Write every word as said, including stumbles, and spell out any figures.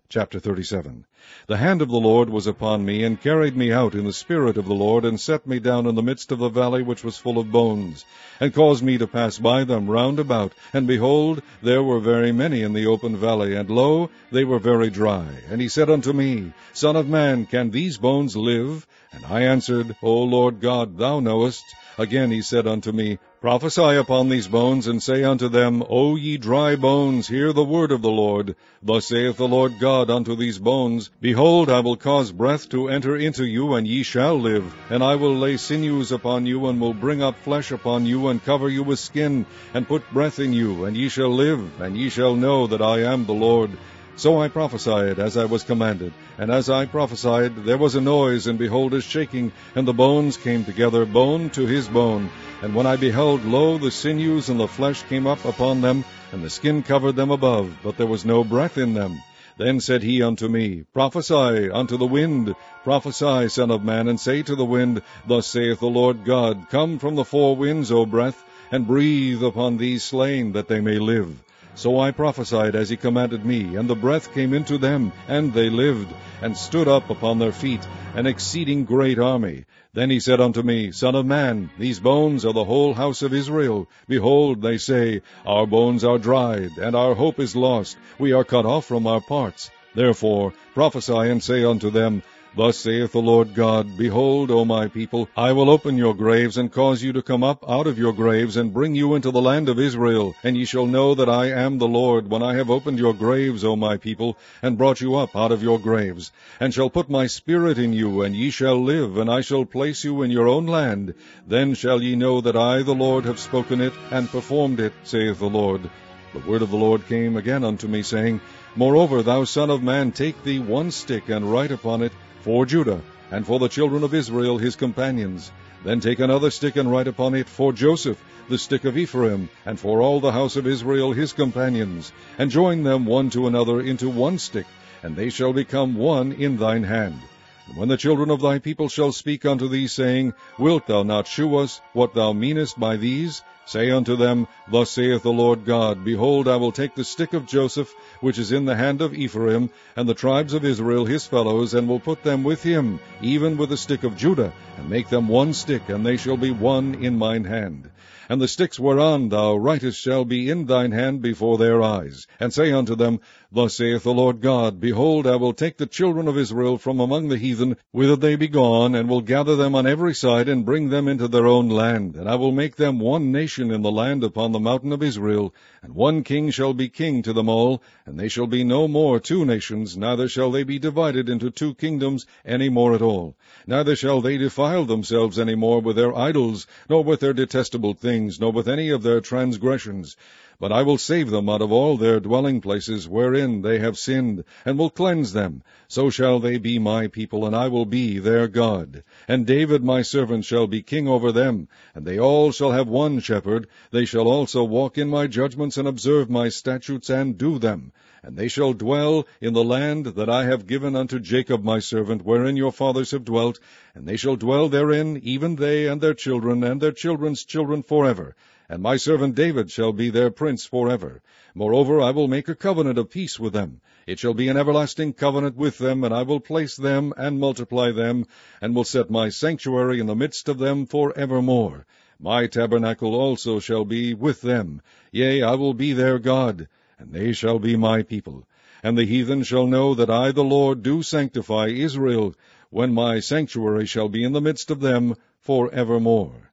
Chapter thirty-seven. The hand of the Lord was upon me, and carried me out in the spirit of the Lord, and set me down in the midst of the valley which was full of bones, and caused me to pass by them round about. And behold, there were very many in the open valley, and lo, they were very dry. And he said unto me, Son of man, can these bones live? And I answered, O Lord God, thou knowest. Again he said unto me, Prophesy upon these bones, and say unto them, O ye dry bones, hear the word of the Lord. Thus saith the Lord God unto these bones, Behold, I will cause breath to enter into you, and ye shall live. And I will lay sinews upon you, and will bring up flesh upon you, and cover you with skin, and put breath in you, and ye shall live, and ye shall know that I am the Lord. So I prophesied as I was commanded. And as I prophesied, there was a noise, and behold a shaking, and the bones came together, bone to his bone. And when I beheld, lo, the sinews and the flesh came up upon them, and the skin covered them above, but there was no breath in them. Then said he unto me, Prophesy unto the wind, prophesy, Son of man, and say to the wind, Thus saith the Lord God, Come from the four winds, O breath, and breathe upon these slain, that they may live. So I prophesied as he commanded me, and the breath came into them, and they lived, and stood up upon their feet, an exceeding great army. Then he said unto me, Son of man, these bones are the whole house of Israel. Behold, they say, Our bones are dried, and our hope is lost. We are cut off from our parts. Therefore prophesy and say unto them, Thus saith the Lord God, Behold, O my people, I will open your graves, and cause you to come up out of your graves, and bring you into the land of Israel. And ye shall know that I am the Lord, when I have opened your graves, O my people, and brought you up out of your graves, and shall put my spirit in you, and ye shall live, and I shall place you in your own land. Then shall ye know that I, the Lord, have spoken it, and performed it, saith the Lord. The word of the Lord came again unto me, saying, Moreover, thou son of man, take thee one stick, and write upon it, For Judah, and for the children of Israel his companions. Then take another stick, and write upon it, For Joseph, the stick of Ephraim, and for all the house of Israel his companions. And join them one to another into one stick, and they shall become one in thine hand. And when the children of thy people shall speak unto thee, saying, Wilt thou not shew us what thou meanest by these? Say unto them, Thus saith the Lord God, Behold, I will take the stick of Joseph, which is in the hand of Ephraim, and the tribes of Israel his fellows, and will put them with him, even with the stick of Judah, and make them one stick, and they shall be one in mine hand. And the sticks whereon thou writest shall be in thine hand before their eyes. And say unto them, Thus saith the Lord God, Behold, I will take the children of Israel from among the heathen, whither they be gone, and will gather them on every side, and bring them into their own land. And I will make them one nation in the land upon the mountain of Israel, and one king shall be king to them all. And they shall be no more two nations, neither shall they be divided into two kingdoms any more at all. Neither shall they defile themselves any more with their idols, nor with their detestable things, nor with any of their transgressions. But I will save them out of all their dwelling places wherein they have sinned, and will cleanse them. So shall they be my people, and I will be their God. And David my servant shall be king over them, and they all shall have one shepherd. They shall also walk in my judgments, and observe my statutes, and do them. And they shall dwell in the land that I have given unto Jacob my servant, wherein your fathers have dwelt, and they shall dwell therein, even they and their children, and their children's children forever. And my servant David shall be their prince forever. Moreover, I will make a covenant of peace with them. It shall be an everlasting covenant with them, and I will place them and multiply them, and will set my sanctuary in the midst of them for evermore. My tabernacle also shall be with them. Yea, I will be their God, and they shall be my people. And the heathen shall know that I, the Lord, do sanctify Israel, when my sanctuary shall be in the midst of them for evermore.